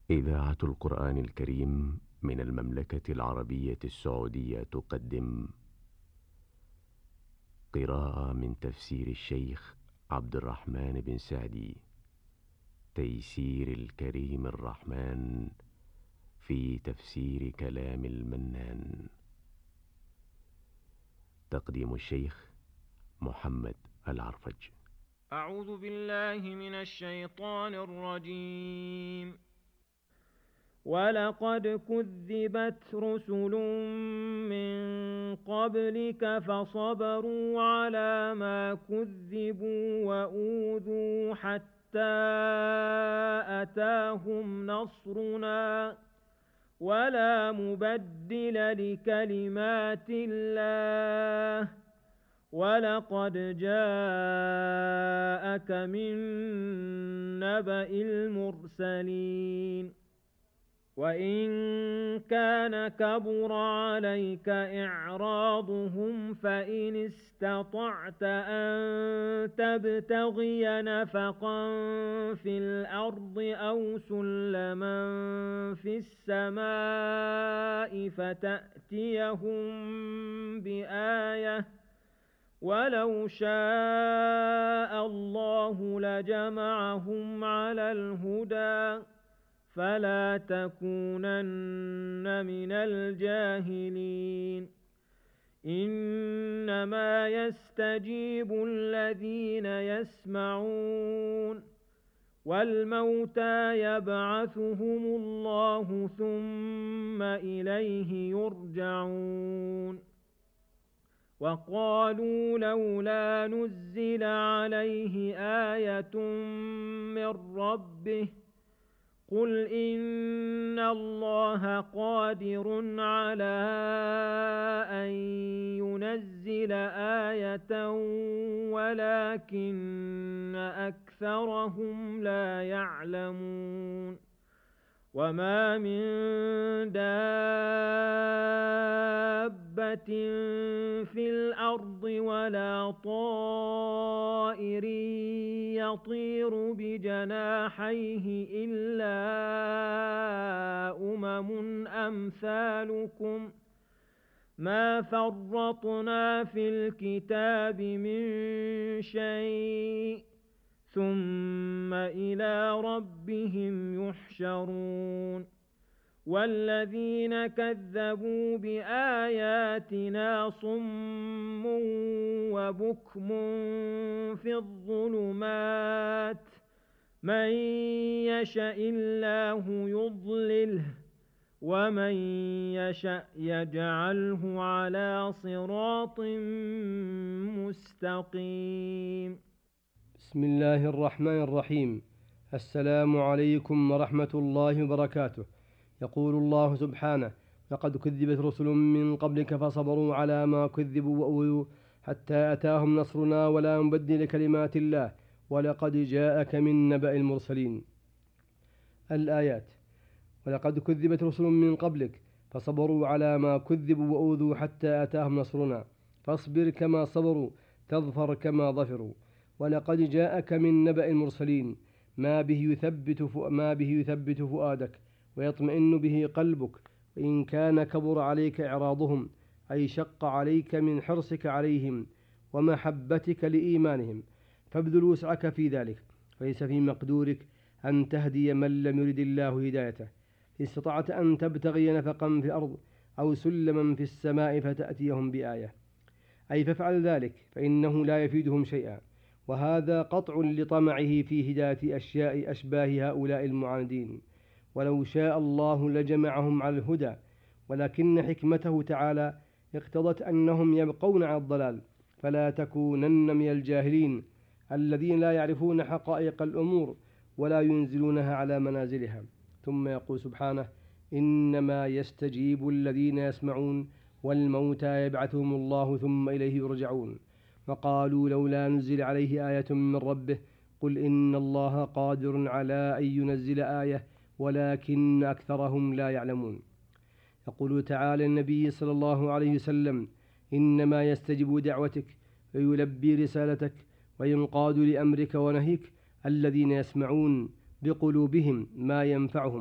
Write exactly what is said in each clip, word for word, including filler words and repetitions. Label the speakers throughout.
Speaker 1: إذاعة القرآن الكريم من المملكة العربية السعودية تقدم قراءة من تفسير الشيخ عبد الرحمن بن سعدي، تيسير الكريم الرحمن في تفسير كلام المنان. تقديم الشيخ محمد العرفج.
Speaker 2: أعوذ بالله من الشيطان الرجيم. ولقد كذبت رسل من قبلك فصبروا على ما كذبوا وأوذوا حتى أتاهم نصرنا ولا مبدل لكلمات الله ولقد جاءك من نبأ المرسلين. وإن كان كبر عليك إعراضهم فإن استطعت أن تبتغي نفقا في الأرض أو سلما في السماء فتأتيهم بآية ولو شاء الله لجمعهم على الهدى فلا تكونن من الجاهلين. إنما يستجيب الذين يسمعون والموتى يبعثهم الله ثم إليه يرجعون. وقالوا لولا نزل عليه آية من ربه قل إن الله قادر على أن ينزل آية ولكن أكثرهم لا يعلمون. وما من دابة في الأرض ولا طائر يطير بجناحيه إلا أمم أمثالكم ما فرطنا في الكتاب من شيء ثم إلى ربهم يحشرون. والذين كذبوا بآياتنا صم وبكم في الظلمات من يشاء الله يضلله ومن يشاء يجعله على صراط مستقيم.
Speaker 3: بسم الله الرحمن الرحيم. السلام عليكم ورحمة الله وبركاته. يقول الله سبحانه: لقد كذبت رسل من قبلك فصبروا على ما كذبوا وأوذوا حتى أتاهم نصرنا ولا مبدل لكلمات الله ولقد جاءك من نبأ المرسلين. الآيات: ولقد كذبت رسل من قبلك فصبروا على ما كذبوا وأوذوا حتى أتاهم نصرنا فاصبر كما صبروا تظفر كما ظفروا. ولقد جاءك من نبأ المرسلين ما به يثبت ما به يثبت فؤادك ويطمئن به قلبك، وإن كان كبر عليك إعراضهم أي شق عليك من حرصك عليهم ومحبتك لإيمانهم فابذل وسعك في ذلك، فليس في مقدورك أن تهدي من لم يرد الله هدايته. إن استطعت أن تبتغي نفقا في الأرض أو سلما في السماء فتأتيهم بآية، أي فافعل ذلك فإنه لا يفيدهم شيئا، وهذا قطع لطمعه في هداية أشياء أشباه هؤلاء المعاندين. ولو شاء الله لجمعهم على الهدى، ولكن حكمته تعالى اقتضت أنهم يبقون على الضلال، فلا تكونن من الجاهلين الذين لا يعرفون حقائق الأمور ولا ينزلونها على منازلها. ثم يقول سبحانه: إنما يستجيب الذين يسمعون والموتى يبعثهم الله ثم إليه يرجعون. وقالوا لولا نزل عليه آية من ربه قل إن الله قادر على أن ينزل آية ولكن أكثرهم لا يعلمون. يقول تعالى النبي صلى الله عليه وسلم: إنما يستجيب دعوتك ويلبي رسالتك وينقاد لأمرك ونهيك الذين يسمعون بقلوبهم ما ينفعهم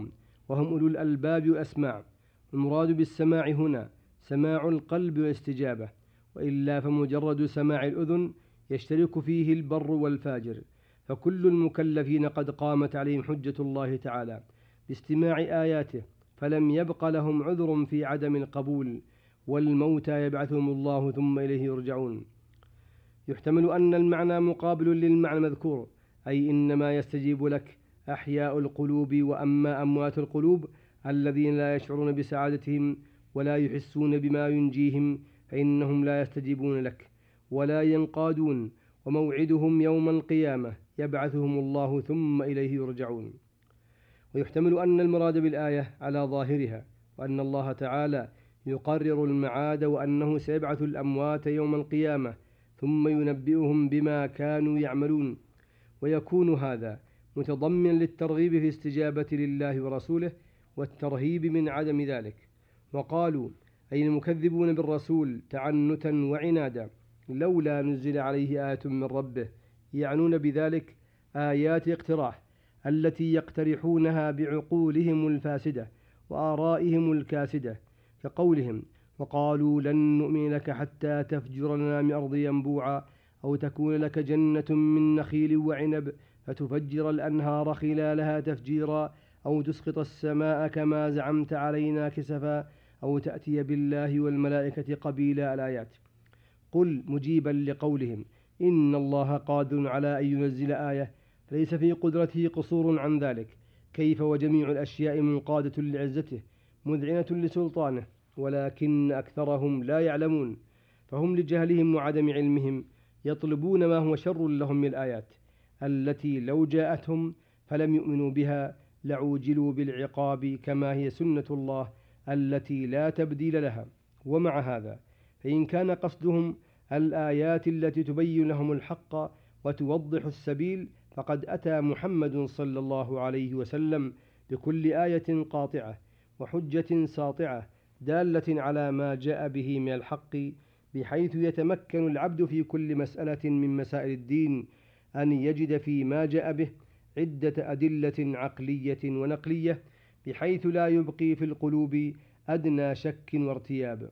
Speaker 3: وهم أولو الألباب والأسماع. المراد بالسماع هنا سماع القلب والاستجابة، وإلا فمجرد سماع الأذن يشترك فيه البر والفاجر، فكل المكلفين قد قامت عليهم حجة الله تعالى باستماع آياته، فلم يبق لهم عذر في عدم القبول، والموتى يبعثهم الله ثم إليه يرجعون. يحتمل أن المعنى مقابل للمعنى المذكور، أي إنما يستجيب لك أحياء القلوب، وأما أموات القلوب الذين لا يشعرون بسعادتهم ولا يحسون بما ينجيهم فإنهم لا يستجيبون لك ولا ينقادون، وموعدهم يوم القيامة يبعثهم الله ثم إليه يرجعون. ويحتمل أن المراد بالآية على ظاهرها، وأن الله تعالى يقرر المعاد، وأنه سيبعث الأموات يوم القيامة ثم ينبئهم بما كانوا يعملون، ويكون هذا متضمن للترغيب في استجابة لله ورسوله والترهيب من عدم ذلك. وقالوا أي المكذبون بالرسول تعنتا وعنادا لولا نزل عليه آية من ربه، يعنون بذلك آيات اقتراح التي يقترحونها بعقولهم الفاسدة وآرائهم الكاسدة، كقولهم وقالوا لن نؤمن لك حتى تفجر لنا من أرض ينبوعا، أو تكون لك جنة من نخيل وعنب فتفجر الأنهار خلالها تفجيرا، أو تسقط السماء كما زعمت علينا كسفا، أو تأتي بالله والملائكة قبيلا. الآيات. قل مجيبا لقولهم إن الله قادر على أن ينزل آية، ليس في قدرته قصور عن ذلك، كيف وجميع الأشياء منقادة لعزته مذعنة لسلطانه، ولكن أكثرهم لا يعلمون، فهم لجهلهم وعدم علمهم يطلبون ما هو شر لهم من الآيات التي لو جاءتهم فلم يؤمنوا بها لعوجلوا بالعقاب، كما هي سنة الله التي لا تبديل لها. ومع هذا فإن كان قصدهم الآيات التي تبين لهم الحق وتوضح السبيل، فقد أتى محمد صلى الله عليه وسلم بكل آية قاطعة وحجة ساطعة دالة على ما جاء به من الحق، بحيث يتمكن العبد في كل مسألة من مسائل الدين أن يجد في ما جاء به عدة أدلة عقلية ونقلية، بحيث لا يبقي في القلوب أدنى شك وارتياب.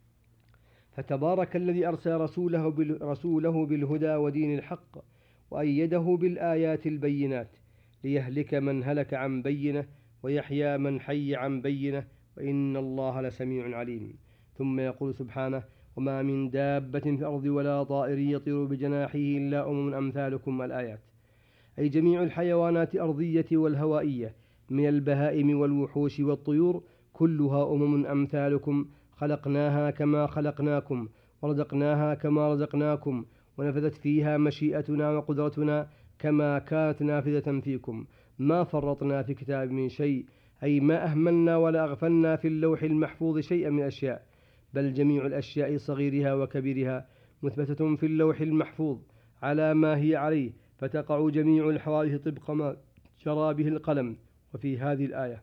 Speaker 3: فتبارك الذي أرسل رسوله, رسوله بالهدى ودين الحق، وأيده بالآيات البينات، ليهلك من هلك عن بينه ويحيى من حي عن بينه، وإن الله لسميع عليم. ثم يقول سبحانه وما من دابة في الأرض ولا طائر يطير بجناحه إلا أمم أمثالكم. الآيات. أي جميع الحيوانات الأرضية والهوائية من البهائم والوحوش والطيور كلها أمم أمثالكم، خلقناها كما خلقناكم، ورزقناها كما رزقناكم، ونفذت فيها مشيئتنا وقدرتنا كما كانت نافذة فيكم، ما فرطنا في كتاب من شيء، أي ما أهملنا ولا أغفلنا في اللوح المحفوظ شيئا من الأشياء، بل جميع الأشياء صغيرها وكبيرها مثبتة في اللوح المحفوظ على ما هي عليه، فتقع جميع الحوادث طبق ما جرى به القلم. وفي هذه الآية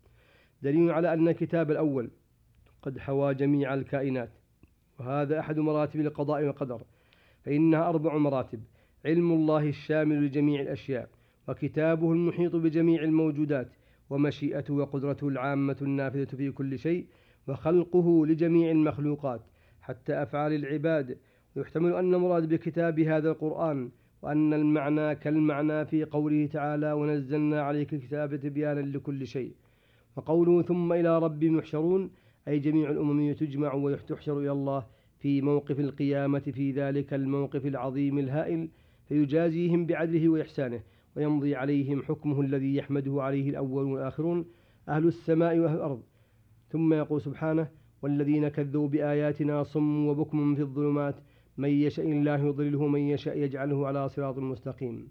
Speaker 3: دليل على أن الكتاب الأول قد حوى جميع الكائنات، وهذا أحد مراتب القضاء والقدر، فإنها أربع مراتب: علم الله الشامل لجميع الأشياء، وكتابه المحيط بجميع الموجودات، ومشيئته وقدرته العامة النافذة في كل شيء، وخلقه لجميع المخلوقات حتى أفعال العباد. ويحتمل أن المراد بكتاب هذا القرآن، وأن المعنى كالمعنى في قوله تعالى ونزلنا عليك الكتاب تبيانا لكل شيء. وقوله ثم إلى ربهم يحشرون، أي جميع الأمم تجمع وتحشر إلى الله في موقف القيامة، في ذلك الموقف العظيم الهائل، فيجازيهم بعدله وإحسانه، ويمضي عليهم حكمه الذي يحمده عليه الأولون والآخرون أهل السماء وأهل الأرض. ثم يقول سبحانه والذين كذبوا بآياتنا صم وبكم في الظلمات من يشاء الله يضلله من يشاء يجعله على صراط مستقيم.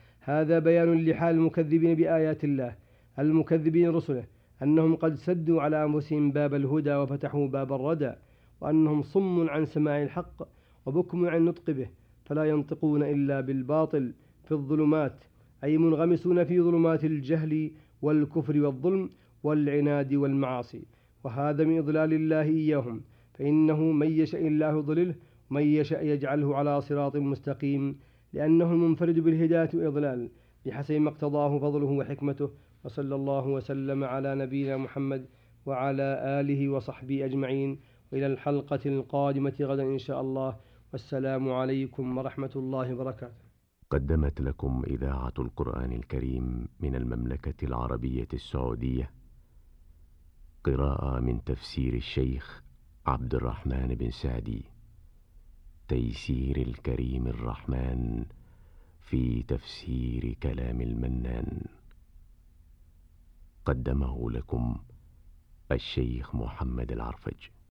Speaker 3: هذا بيان لحال المكذبين بآيات الله المكذبين رسله، أنهم قد سدوا على أنفسهم باب الهدى وفتحوا باب الردى، وأنهم صم عن سماع الحق وبكم عن نطق به، فلا ينطقون إلا بالباطل في الظلمات، أي منغمسون في ظلمات الجهل والكفر والظلم والعناد والمعاصي، وهذا من إضلال الله إياهم، فإنه من يشاء الله يضلله ومن يشاء يجعله على صراط مستقيم، لأنه المنفرد بالهداية والإضلال بحسب ما اقتضاه فضله وحكمته وصلى الله وسلم على نبينا محمد وعلى آله وصحبه أجمعين، وإلى الحلقة القادمة غدا إن شاء الله، والسلام عليكم ورحمة الله وبركاته.
Speaker 1: قدمت لكم إذاعة القرآن الكريم من المملكة العربية السعودية قراءة من تفسير الشيخ عبد الرحمن بن سعدي، تيسير الكريم الرحمن في تفسير كلام المنان. قدمه لكم الشيخ محمد العرفج.